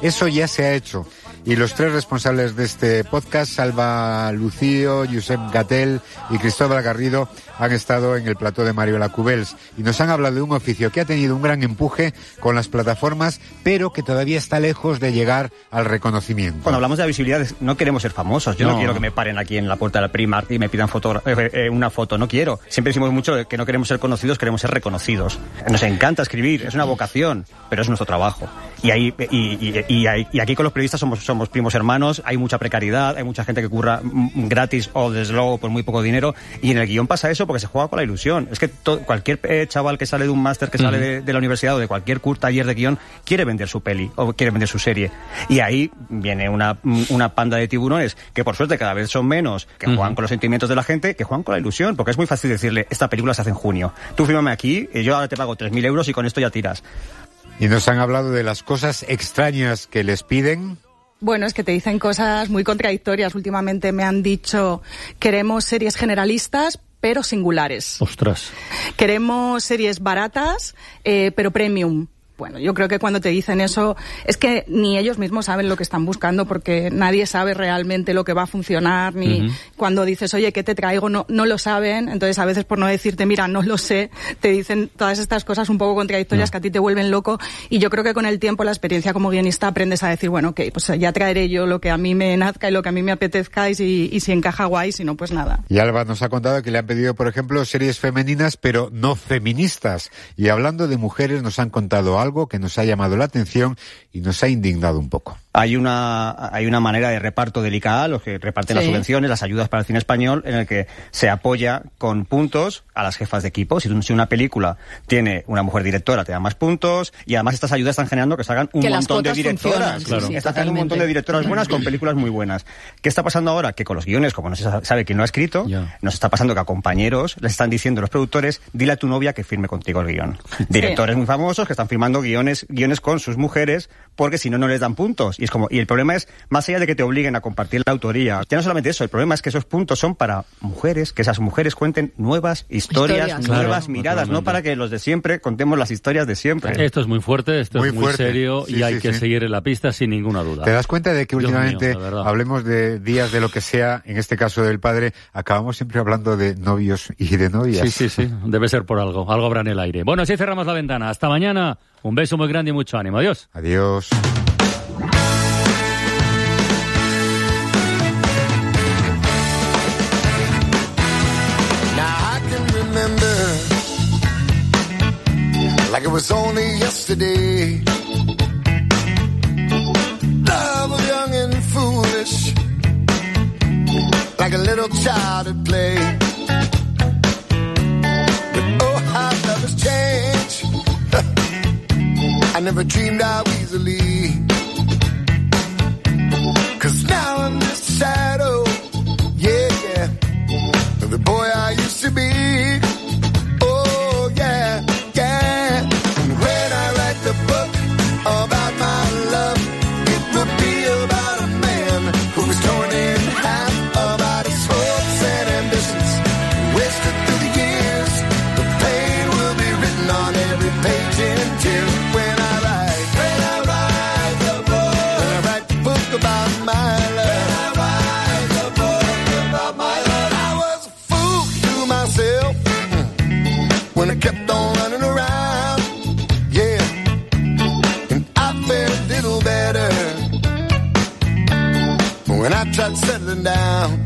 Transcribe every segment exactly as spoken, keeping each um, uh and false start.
Eso ya se ha hecho. Y los tres responsables de este podcast, Salva Lucío, Josep Gatell y Cristóbal Garrido, han estado en el plató de Mario Lacubels y nos han hablado de un oficio que ha tenido un gran empuje con las plataformas, pero que todavía está lejos de llegar al reconocimiento. Cuando hablamos de la visibilidad, no queremos ser famosos. Yo no, no quiero que me paren aquí en la puerta del Primark y me pidan foto, eh, eh, una foto. No quiero. Siempre decimos mucho que no queremos ser conocidos, queremos ser reconocidos. Nos encanta escribir, es una vocación, pero es nuestro trabajo. Y ahí y, y, y, y, y aquí con los periodistas somos, somos primos hermanos, hay mucha precariedad, hay mucha gente que curra gratis o desde luego por muy poco dinero, y en el guión pasa eso porque se juega con la ilusión. Es que to, cualquier eh, chaval que sale de un máster, que sale de, de la universidad o de cualquier curso, taller de guión, quiere vender su peli o quiere vender su serie. Y ahí viene una, una panda de tiburones que por suerte cada vez son menos, que juegan uh-huh. con los sentimientos de la gente, que juegan con la ilusión, porque es muy fácil decirle, esta película se hace en junio, tú fírmame aquí y yo ahora te pago tres mil euros y con esto ya tiras. Y nos han hablado de las cosas extrañas que les piden. Bueno, es que te dicen cosas muy contradictorias. Últimamente me han dicho, queremos series generalistas, pero singulares. Ostras. Queremos series baratas, eh, pero premium. Bueno, yo creo que cuando te dicen eso es que ni ellos mismos saben lo que están buscando, porque nadie sabe realmente lo que va a funcionar, ni uh-huh. cuando dices, oye, ¿qué te traigo? No, no lo saben. Entonces, a veces por no decirte, mira, no lo sé, te dicen todas estas cosas un poco contradictorias no. que a ti te vuelven loco. Y yo creo que con el tiempo, la experiencia como guionista, aprendes a decir, bueno, ok, pues ya traeré yo lo que a mí me nazca y lo que a mí me apetezca, y si, y si encaja guay, si no, pues nada. Y Alba nos ha contado que le han pedido, por ejemplo, series femeninas, pero no feministas. Y hablando de mujeres, nos han contado algo algo que nos ha llamado la atención y nos ha indignado un poco. Hay una hay una manera de reparto del I C A A, los que reparten sí. las subvenciones, las ayudas para el cine español, en el que se apoya con puntos a las jefas de equipo. Si, si una película tiene una mujer directora, te da más puntos, y además estas ayudas están generando que salgan un que montón de directoras. Claro. Sí, sí, están generando un montón de directoras buenas con películas muy buenas. ¿Qué está pasando ahora? Que con los guiones, como no se sabe quién lo ha escrito, yeah. nos está pasando que a compañeros les están diciendo los productores, dile a tu novia que firme contigo el guión. Sí. Directores muy famosos que están firmando guiones, guiones con sus mujeres, porque si no, no les dan puntos. Y es como, y el problema es, más allá de que te obliguen a compartir la autoría, ya no solamente eso, el problema es que esos puntos son para mujeres, que esas mujeres cuenten nuevas historias, historias nuevas claro, miradas, no para que los de siempre contemos las historias de siempre. Esto es muy fuerte, esto muy es muy fuerte. serio sí, y hay sí, que sí. seguir en la pista sin ninguna duda. ¿Te das cuenta de que Dios últimamente, mío, hablemos de días de lo que sea, en este caso del padre, acabamos siempre hablando de novios y de novias? Sí, sí, sí, debe ser por algo, algo habrá en el aire. Bueno, así cerramos la ventana. Hasta mañana, un beso muy grande y mucho ánimo. Adiós. Adiós. Like it was only yesterday. Love was young and foolish, like a little child at play. But oh, how love has changed. I never dreamed out easily. 'Cause now I'm just a shadow, yeah, yeah, of the boy I used to be. Oh, yeah, yeah. And when I write the book about my love, it will be about a man who was torn in half, about his hopes and ambitions, wasted through the years. The pain will be written on every page in tears. When I write, when I write the book, when I write the book about my love, when I write the book about my love, I was a fool to myself when I kept on running around, yeah, and I felt a little better when I tried settling down.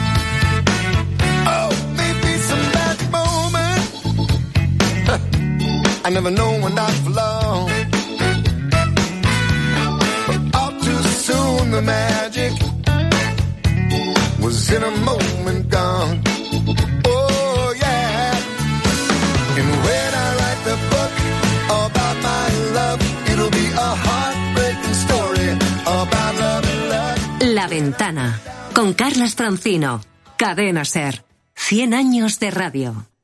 Oh, maybe some bad moment, I never know when not for long, but all too soon the magic was in a moment gone. Oh yeah, and when I write the book about my love, it'll be a heartbreaking story about love and love. La Ventana, con Carlas Francino, Cadena SER, cien años de radio.